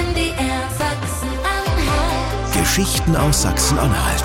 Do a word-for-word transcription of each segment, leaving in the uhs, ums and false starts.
M D R Sachsen-Anhalt. Geschichten aus Sachsen-Anhalt.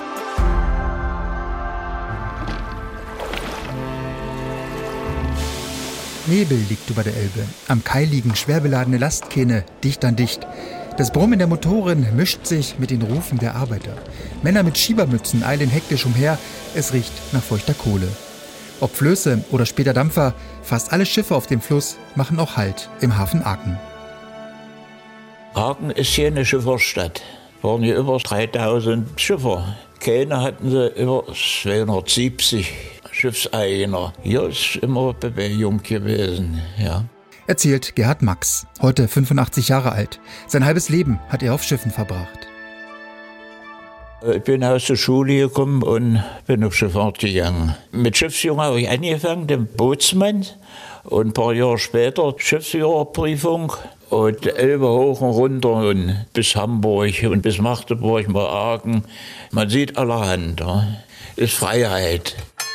Nebel liegt über der Elbe. Am Kai liegen schwer beladene Lastkähne, dicht an dicht. Das Brummen der Motoren mischt sich mit den Rufen der Arbeiter. Männer mit Schiebermützen eilen hektisch umher. Es riecht nach feuchter Kohle. Ob Flöße oder später Dampfer, fast alle Schiffe auf dem Fluss machen auch Halt im Hafen Aachen. Aachen ist hier eine Schifferstadt. Waren hier über dreitausend Schiffer. Kähne hatten sie über zweihundertsiebzig Schiffseigner. Hier ist immer Bewegung gewesen, ja. Erzählt Gerhard Max, heute fünfundachtzig Jahre alt. Sein halbes Leben hat er auf Schiffen verbracht. Ich bin aus der Schule gekommen und bin auf Schifffahrt gegangen. Mit Schiffsjungen habe ich angefangen, dem Bootsmann. Und ein paar Jahre später Schiffsführerprüfung. Und Elbe hoch und runter und bis Hamburg und bis Magdeburg, mal Aachen. Man sieht allerhand, ja. Ist Freiheit.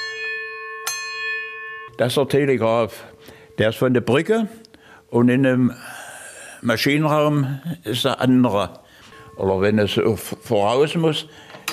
Das ist der Telegraph. Der ist von der Brücke und in dem Maschinenraum ist der andere. Oder wenn es voraus muss,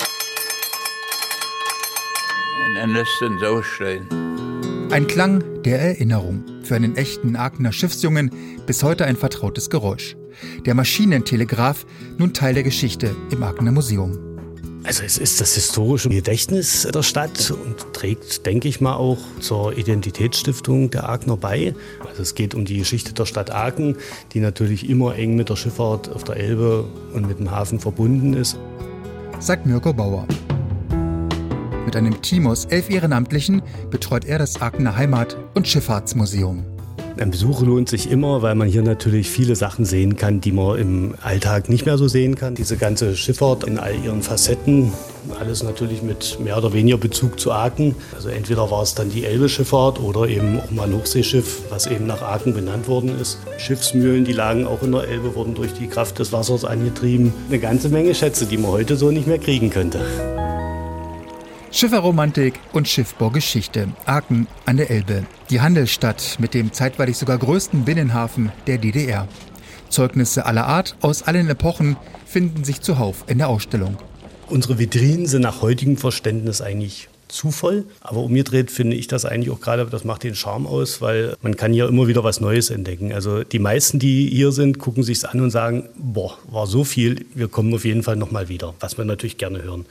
dann lässt es so stehen. Ein Klang der Erinnerung. Für einen echten Aachener Schiffsjungen bis heute ein vertrautes Geräusch. Der Maschinentelegraph, nun Teil der Geschichte im Aachener Museum. Also es ist das historische Gedächtnis der Stadt und trägt, denke ich mal, auch zur Identitätsstiftung der Aachener bei. Also es geht um die Geschichte der Stadt Aachen, die natürlich immer eng mit der Schifffahrt auf der Elbe und mit dem Hafen verbunden ist. Sagt Mirko Bauer. Mit einem Team aus elf Ehrenamtlichen betreut er das Aachener Heimat- und Schifffahrtsmuseum. Ein Besuch lohnt sich immer, weil man hier natürlich viele Sachen sehen kann, die man im Alltag nicht mehr so sehen kann. Diese ganze Schifffahrt in all ihren Facetten, alles natürlich mit mehr oder weniger Bezug zu Aachen. Also entweder war es dann die Elbe-Schifffahrt oder eben auch mal ein Hochseeschiff, was eben nach Aachen benannt worden ist. Schiffsmühlen, die lagen auch in der Elbe, wurden durch die Kraft des Wassers angetrieben. Eine ganze Menge Schätze, die man heute so nicht mehr kriegen könnte. Schifferromantik und Schiffbaugeschichte. Aachen an der Elbe. Die Handelsstadt mit dem zeitweilig sogar größten Binnenhafen der D D R. Zeugnisse aller Art aus allen Epochen finden sich zuhauf in der Ausstellung. Unsere Vitrinen sind nach heutigem Verständnis eigentlich zu voll. Aber umgedreht finde ich das eigentlich auch gerade, das macht den Charme aus, weil man kann hier immer wieder was Neues entdecken. Also die meisten, die hier sind, gucken sich's an und sagen, boah, war so viel, wir kommen auf jeden Fall nochmal wieder. Was wir natürlich gerne hören.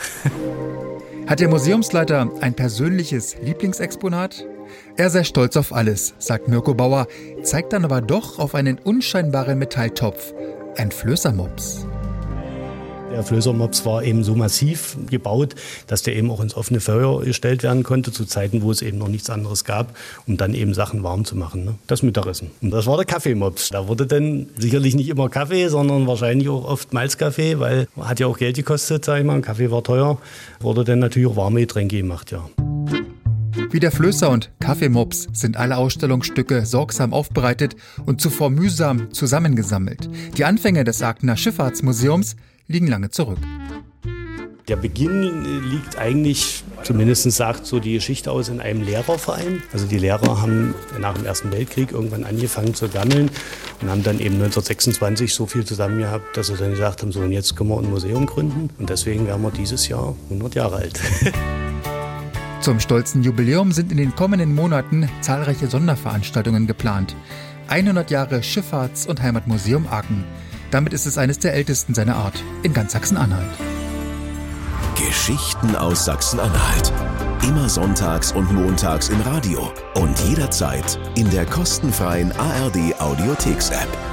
Hat der Museumsleiter ein persönliches Lieblingsexponat? Er sei stolz auf alles, sagt Mirko Bauer, zeigt dann aber doch auf einen unscheinbaren Metalltopf, ein Flößermops. Der Flößermops war eben so massiv gebaut, dass der eben auch ins offene Feuer gestellt werden konnte, zu Zeiten, wo es eben noch nichts anderes gab, um dann eben Sachen warm zu machen, ne? Das Mittagessen. Und das war der Kaffeemops. Da wurde dann sicherlich nicht immer Kaffee, sondern wahrscheinlich auch oft Malzkaffee, weil hat ja auch Geld gekostet, sag ich mal, Kaffee war teuer. Wurde dann natürlich auch warme Getränke gemacht, ja. Wie der Flößer und Kaffeemops sind alle Ausstellungsstücke sorgsam aufbereitet und zuvor mühsam zusammengesammelt. Die Anfänge des Aachener Schifffahrtsmuseums liegen lange zurück. Der Beginn liegt eigentlich, zumindest sagt so die Geschichte aus, in einem Lehrerverein. Also die Lehrer haben nach dem Ersten Weltkrieg irgendwann angefangen zu gammeln und haben dann eben neunzehnhundertsechsundzwanzig so viel zusammen gehabt, dass sie dann gesagt haben, so und jetzt können wir ein Museum gründen. Und deswegen werden wir dieses Jahr hundert Jahre alt. Zum stolzen Jubiläum sind in den kommenden Monaten zahlreiche Sonderveranstaltungen geplant. hundert Jahre Schifffahrts- und Heimatmuseum Aachen. Damit ist es eines der ältesten seiner Art in ganz Sachsen-Anhalt. Geschichten aus Sachsen-Anhalt. Immer sonntags und montags im Radio und jederzeit in der kostenfreien A R D Audiotheks-App.